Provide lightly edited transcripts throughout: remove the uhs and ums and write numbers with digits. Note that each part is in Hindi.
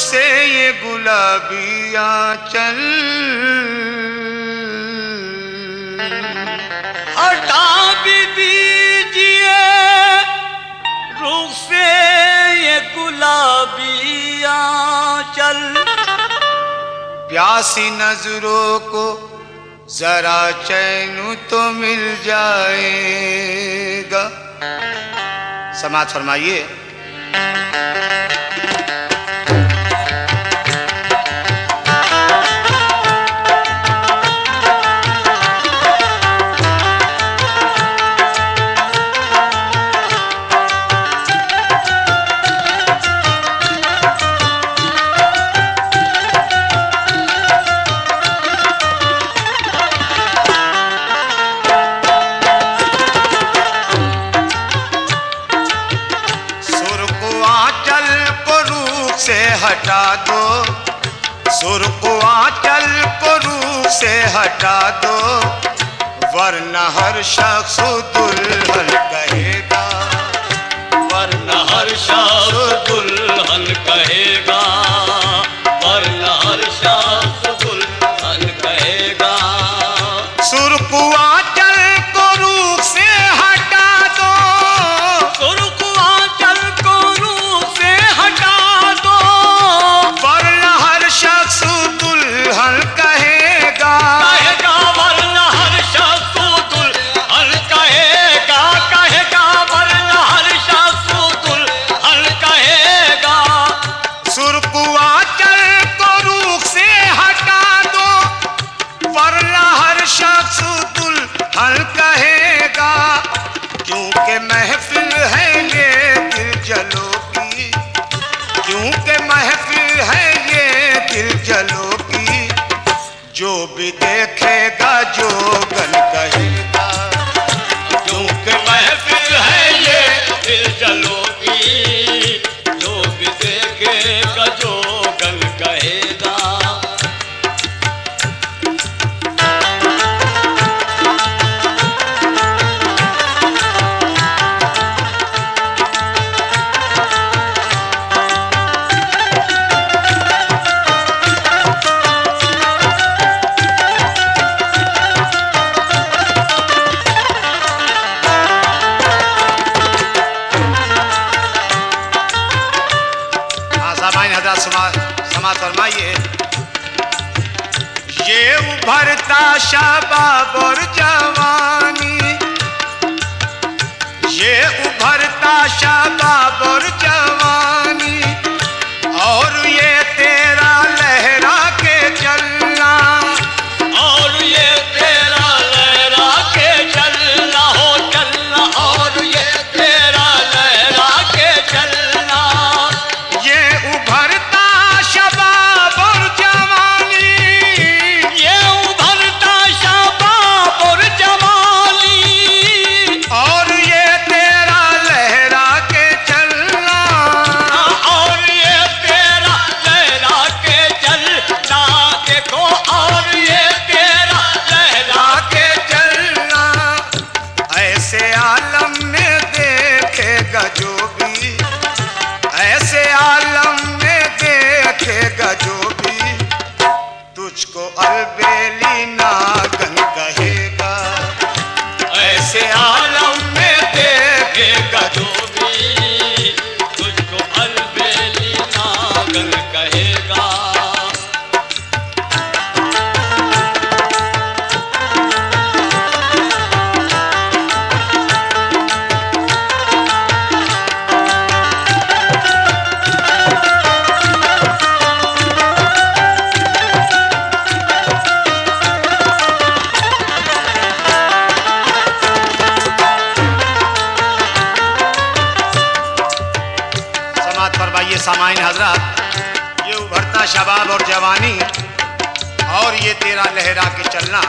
से ये गुलाबी आंचल, हटा भी दीजिए रुख से ये गुलाबी आंचल। प्यासी नजरों को जरा चैन तो मिल जाएगा। समाज फरमाइए। हटा दो सुर को आंचल को रूप से हटा दो, वरना हर शख्स दुल्हन कहेगा, वरना हर शख्स दुल्हन कहेगा, वरना हर शख्स दुल्हन कहेगा। सुर को आंचल को रूप से हटा दो, सुर को आंचल को रूप से हटा दो, वरना हर शख्स दुल्हन कहेगा, वरना हर शख्स दुल्हन कहेगा, वरना हर शख्स दुल्हन कहेगा। सुर को आंचल को रूप से हटा दो, वरना हर शख्स दुल्हन कहेगा। क्योंकि महफिल है ये दिल जलो की, क्योंकि महफिल है ये दिल जलो की, जो भी देखेगा जोगन कहेगा। क्योंकि महफिल है ये दिल जलो की, जो भी देखेगा जोगन कहेगा। समाज फरमाइए। ये उभरता शाबाब और जवानी, ये उभरता शाबाब और जवानी, और ये तेरा लहरा के चलना, और ये तेरा लहरा के चलना हो चलना, और ये तेरा लहरा के चलना। ये उभरता शबाब और जवानी, ये उभरता शबाब और जवानी, और ये तेरा लहरा के चलना, और ये तेरा लहरा के चलना। देखो और ये तेरा लहरा के चलना। ऐसे आलम में देखेगा जो भी, ऐसे आलम में देखेगा जो भी, तुझको अलबेली नागन कहेगा। ऐसे आलम में देखेगा जो भी, तुझको अलबेली नागन कहेगा। फरमाइए सामाइन हजरत। ये उभरता शबाब और जवानी, और ये तेरा लहरा के चलना।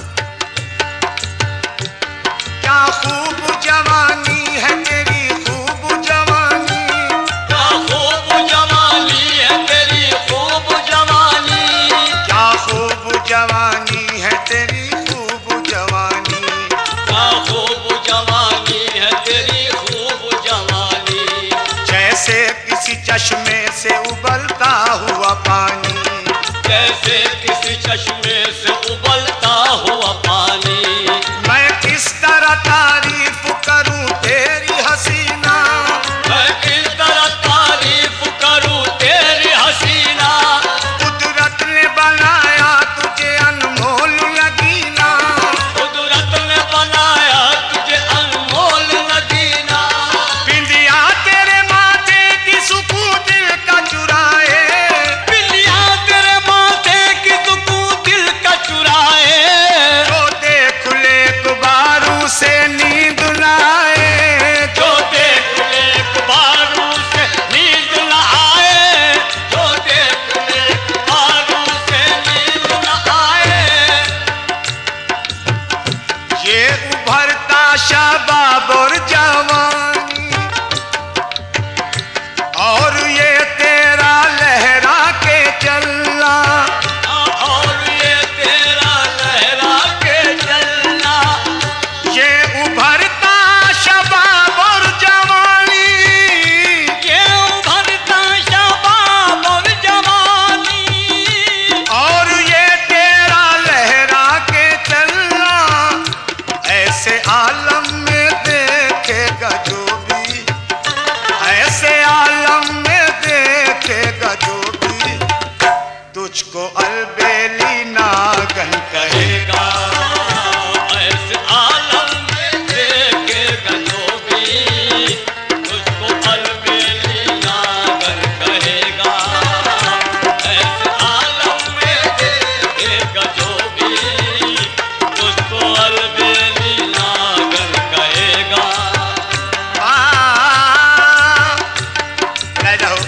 क्या खूब जवानी है तेरी खूब जवानी, क्या खूब जवानी है तेरी खूब जवानी, क्या खूब जवानी है तेरी खूब जवानी, क्या खूब जवानी है तेरी खूब जवानी। जैसे जैसे किसी चश्मे से उबलता हुआ पानी, जैसे किसी चश्मे से उबलता हुआ पानी। मैं किस तरह तारीफ करूं तेरी हसीना, मैं किस तरह तारीफ करूं तेरी हसीना। कुदरत ने बनाया तुझे अनमोल नगीना, कुदरत ने बनाया तुझे अनमोल नगीना। बिंदिया तेरे माथे की सुकून दिल का चुराए, बिंदिया तेरे माथे की सुकून दिल का चुराए। जो देख ले गुबारू से नींद न आए, जो देख ले गुबारू से नींद न आए। जो देख ले गुबारू से नींद न आए। ये उभरता शबाब और जवानी, और ये तेरा लहरा के चलना, और ये तेरा लहरा के चलना। ये उभरता शबाब और जवानी, ये उभरता शबाब और जवानी। और ये तेरा लहरा के चलना। ऐसे आलम में देखेगा जो भी, ऐसे आलम में देखेगा जो भी, तुझको अलबेली नागन कहेगा। ऐसे आलम में देखेगा जो भी, तुझको अलबेली नागन कहेगा। ऐसे आलम में देखेगा जो भी, तुझको अलबेली नागन कहेगा। ले जाओ।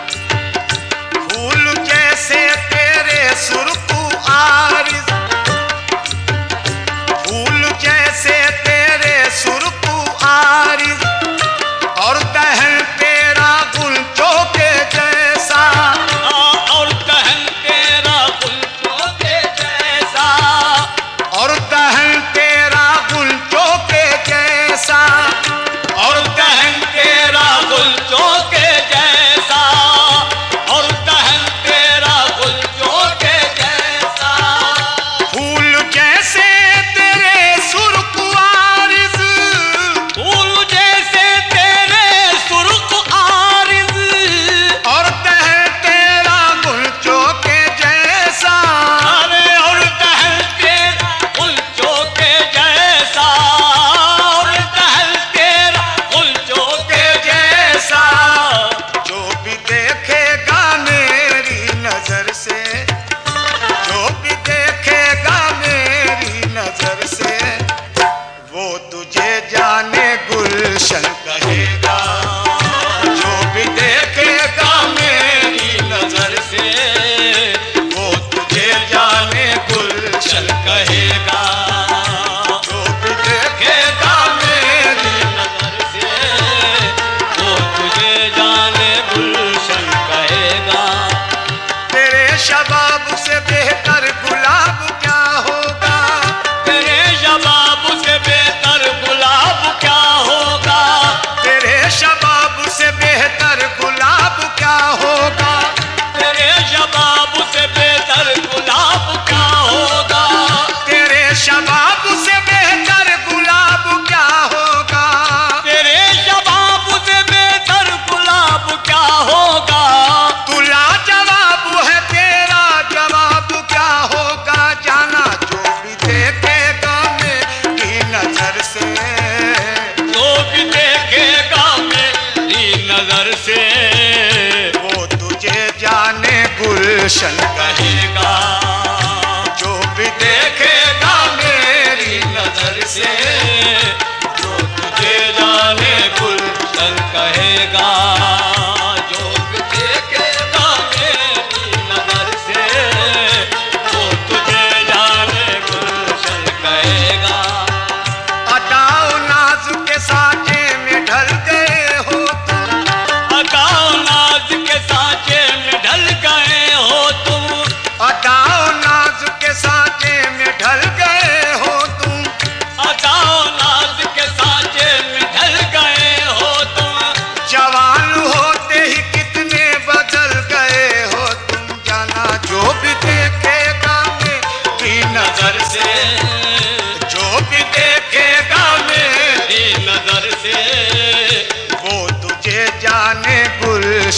फूल जैसे तेरे सुरखू आरिज़, फूल जैसे तेरे सुरखू आरिज़, और दहन तेरा गुलचों के जैसा, और दहन तेरा गुलचों के जैसा। और दहन तेरा गुलचों के जैसा, और दहन तेरा गुलचों के जैसा। और दहन तेरा गुलचों के जैसा। फूल जैसे तेरे सुरखू आरिज़, फूल जैसे तेरे सुर्ख आरिज़। और दहन तेरा गुलचों के जैसा, अरे और दहन तेरा गुलचों के जैसा। और दहन तेरा गुलचों के जैसा। जो भी देखेगा मेरी नजर से, जो भी देखेगा मेरी नजर से, वो तुझे जाने गुलशन कहेगा। जो भी देखेगा मेरी नजर से, वो तुझे जाने गुलशन कहेगा। जो भी देखेगा मेरी नजर से वो तुझे जाने गुलशन कहेगा। तेरे शबाब से बेहतर गुलाब क्या होगा, तेरे शबाब से बेहतर गुलाब क्या होगा। तेरे शबाब से बेहतर गुलाब क्या होगा, तेरे शबाब से बेहतर गुलाब क्या होगा। तेरे शबाब से बेहतर गुलाब क्या होगा, तेरे शबाब से बेहतर गुलाब क्या होगा। तुला जवाब है तेरा जवाब क्या होगा। जाना जो भी देखेगा मेरी नजर से, जो भी देखेगा मेरी नजर से, वो तुझे जाने गुलशन कहेगा। जो भी देखेगा मेरी नजर से, जो तुझे जाने गुलशन कहेगा। जो भी देखेगा मेरी नजर से, वो तुझे जाने गुलशन कहेगा। अदाओ नाज के साँचे में ढल गए हो तुम, अदाओ नाज के सांचे में ढल गए हो तुम। अदाओ नाज के साँचे में ढल गए हो तुम। अदाओ नाज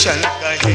चल कहीं